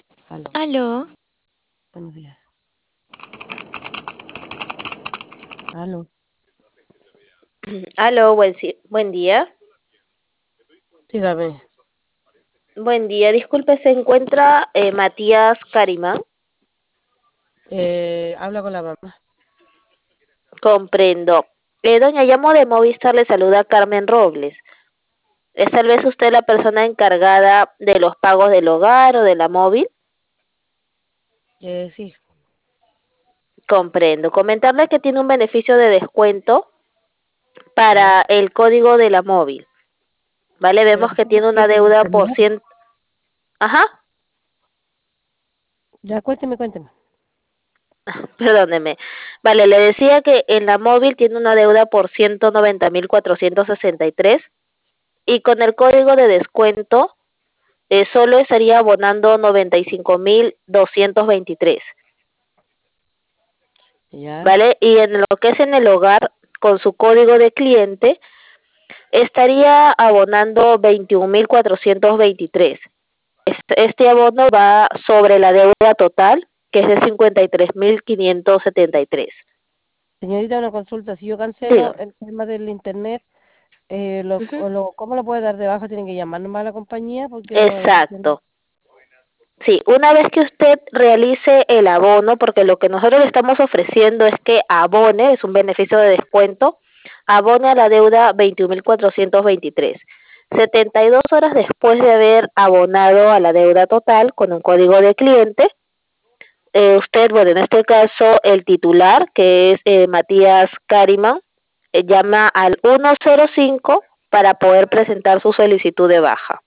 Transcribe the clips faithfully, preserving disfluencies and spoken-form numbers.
Aló, Aló, buenos días. Aló, Aló, buen, si- buen día. dígame, Buen día, disculpe, ¿se encuentra eh, Matías Carimán? eh, habla con la mamá. Comprendo. Eh, doña, llamo de Movistar, le saluda Carmen Robles. ¿Es tal vez usted la persona encargada de los pagos del hogar o de la móvil? Eh, sí, Comprendo. Comentarle que tiene un beneficio de descuento ya. para el código de la móvil. ¿Vale? Pero Vemos que ¿cómo tiene que una por deuda por internet? cien. Ajá. Ya, cuénteme, cuénteme. Perdóneme. Vale, le decía que en la móvil tiene una deuda por ciento noventa mil cuatrocientos sesenta y tres y con el código de descuento eh, solo estaría abonando noventa y cinco mil doscientos veintitrés, Ya, ¿vale? Y en lo que es en el hogar, con su código de cliente, estaría abonando veintiún mil cuatrocientos veintitrés. Este, este abono va sobre la deuda total, que es de cincuenta y tres mil quinientos setenta y tres. señorita, una consulta. Si yo cancelo Dígame. el tema del internet, eh, lo, Ujú. o lo, ¿cómo lo puede dar de baja? Tienen que llamar nomás a la compañía porque no, no entiendo. Exacto. Sí, una vez que usted realice el abono, porque lo que nosotros le estamos ofreciendo es que abone, es un beneficio de descuento, abone a la deuda veintiún mil cuatrocientos veintitrés. setenta y dos horas después de haber abonado a la deuda total con un código de cliente, eh, usted, bueno, en este caso el titular, que es eh, Matías Cariman, eh, llama al ciento cinco para poder presentar su solicitud de baja.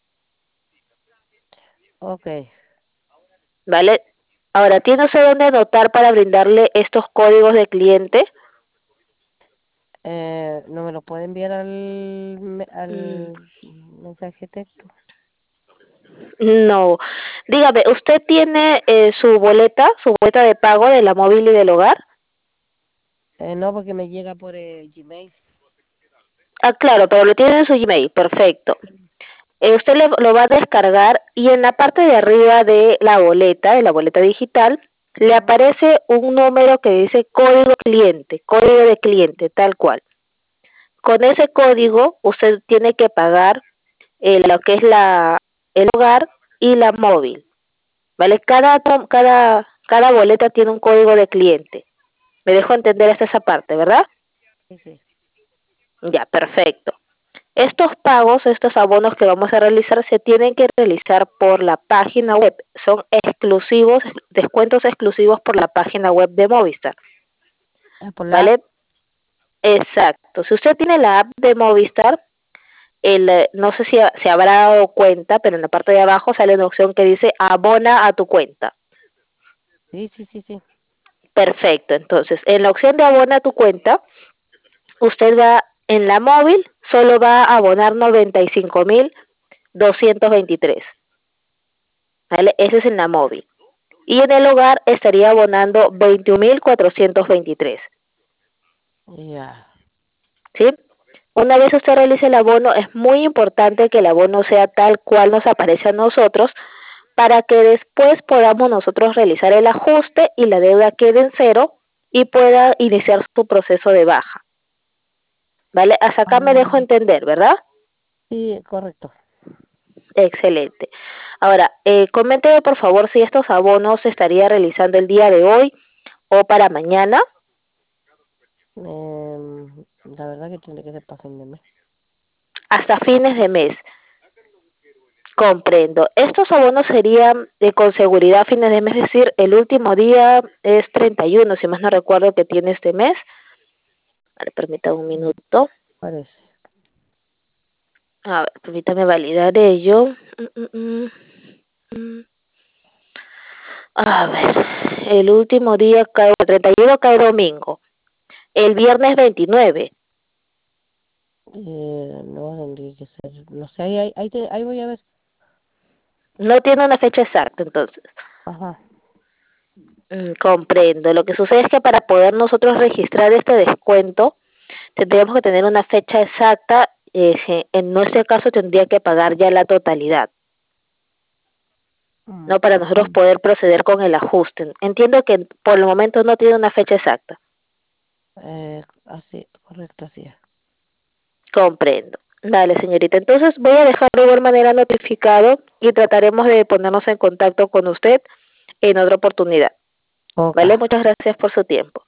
Ok, ¿Vale? Ahora, ¿tiene usted dónde anotar para brindarle estos códigos de cliente? eh, ¿no me lo puede enviar al, me- Mm, al mensaje de texto? no. Dígame, ¿usted tiene eh, su boleta, su boleta de pago de la móvil y del hogar? Eh, no, porque me llega por eh, Gmail. Ah, claro, pero lo tiene en su Gmail, perfecto. Eh, usted le- lo va a descargar y en la parte de arriba de la boleta, de la boleta digital, le Ujú. aparece un número que dice código cliente, código de cliente, tal cual. Con ese código usted tiene que pagar eh, lo que es la el hogar y la móvil, ¿vale? Cada cada cada boleta tiene un código de cliente. Me dejo entender hasta esa parte, ¿verdad? Sí, sí. Ya, perfecto. Estos pagos, estos abonos que vamos a realizar se tienen que realizar por la página web. Son exclusivos, descuentos exclusivos por la página web de Movistar, Ah, por la app. ¿vale? Exacto. Si usted tiene la app de Movistar, el, eh, no sé si se habrá dado cuenta, pero en la parte de abajo sale una opción que dice abona a tu cuenta. Sí, sí, sí, sí. Perfecto. Entonces, en la opción de abona a tu cuenta, usted va en la móvil, solo va a abonar noventa y cinco mil doscientos veintitrés. ¿Vale? Ese es en la móvil. Y en el hogar estaría abonando veintiún mil cuatrocientos veintitrés. Ya. ¿Sí? Una vez usted realice el abono, es muy importante que el abono sea tal cual nos aparece a nosotros para que después podamos nosotros realizar el ajuste y la deuda quede en cero y pueda iniciar su proceso de baja. ¿Vale? Hasta acá me dejo Ah, entender, ¿verdad? sí, correcto. Excelente. Ahora, eh, coménteme por favor si estos abonos se estaría realizando el día de hoy o para mañana, Em, la verdad que tendría que ser para fin de mes. hasta fines de mes. Comprendo. Estos abonos serían eh, con seguridad a fines de mes, es decir, el último día es treinta y uno, si más no recuerdo que tiene este mes. Vale, permítame un Mm, minuto. parece. A ver, permítame validar ello. Mm, mm, mm, mm. A ver, el último día cae, el treinta y uno cae domingo. El viernes veintinueve. Eh, no, tendría que ser. No sé, ahí, ahí, ahí, te- ahí voy a ver. No tiene una fecha exacta, entonces. Ajá. Mm, comprendo. Lo que sucede es que para poder nosotros registrar este descuento, tendríamos que tener una fecha exacta. Eh, si en nuestro caso tendría que pagar ya la totalidad. no para nosotros Mm. poder proceder con el ajuste. Entiendo que por el momento no tiene una fecha exacta. Eh, así, correcto, así es. Comprendo. Dale, señorita. Entonces voy a dejar de igual manera notificado y trataremos de ponernos en contacto con usted en otra oportunidad. Ok. Vale, muchas gracias por su tiempo.